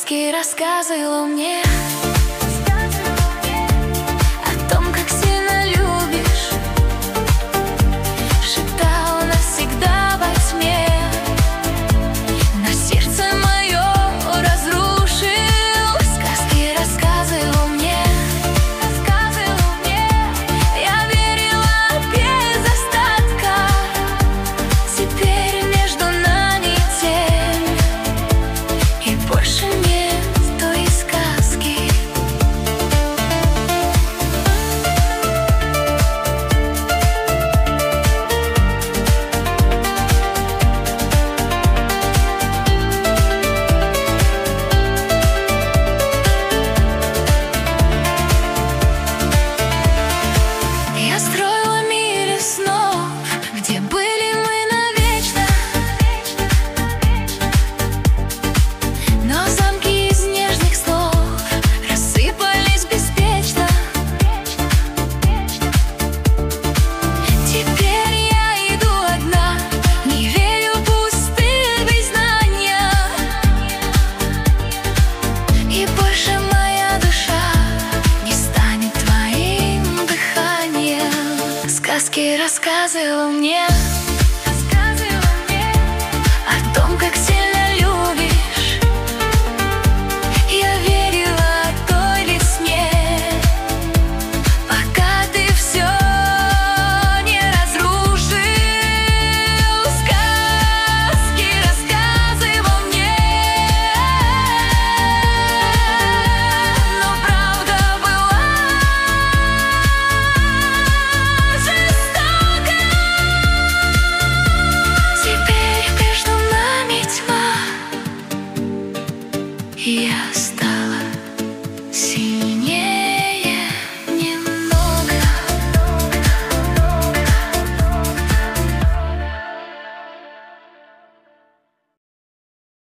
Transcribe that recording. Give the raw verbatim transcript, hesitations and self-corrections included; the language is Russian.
Сказки рассказывал мне о том, как сильно любишь, шептал навсегда во тьме, но сердце мое разрушил. Сказки рассказывал мне, рассказывал мне, я верила без остатка. Теперь между нами тень, и больше нет той сказки. Я строила мир из снов, где были мы навечно, но замки из нежных слов рассыпались беспечно. Теперь я иду одна, не верю в пустые признания, и больше моя душа не станет твоим дыханием. Сказки рассказывал мне, рассказывал мне о том, как